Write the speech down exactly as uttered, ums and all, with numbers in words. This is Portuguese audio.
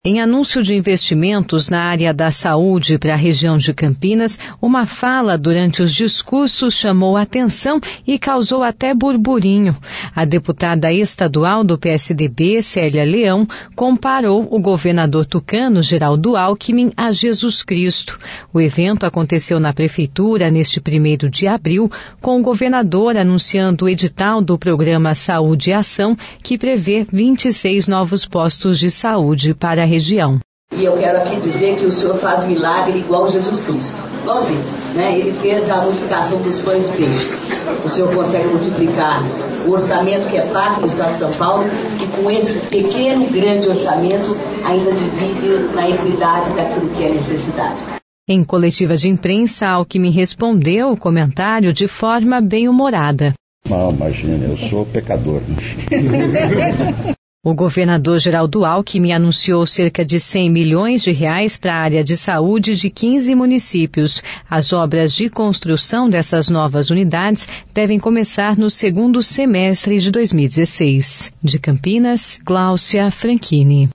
Em anúncio de investimentos na área da saúde para a região de Campinas, uma fala durante os discursos chamou atenção e causou até burburinho. A deputada estadual do P S D B, Célia Leão, comparou o governador tucano, Geraldo Alckmin, a Jesus Cristo. O evento aconteceu na prefeitura neste primeiro de abril, com o governador anunciando o edital do programa Saúde e Ação, que prevê vinte e seis novos postos de saúde para a região. E eu quero aqui dizer que o Senhor faz milagre igual Jesus Cristo. Igualzinho, né? Ele fez a multiplicação dos pães e peixes. O Senhor consegue multiplicar o orçamento que é pago no Estado de São Paulo e com esse pequeno, grande orçamento ainda divide na equidade daquilo que é necessidade. Em coletiva de imprensa, Alckmin respondeu o comentário de forma bem-humorada. Não, imagina, eu sou pecador. O governador Geraldo Alckmin anunciou cerca de cem milhões de reais para a área de saúde de quinze municípios. As obras de construção dessas novas unidades devem começar no segundo semestre de dois mil e dezesseis. De Campinas, Gláucia Franchini.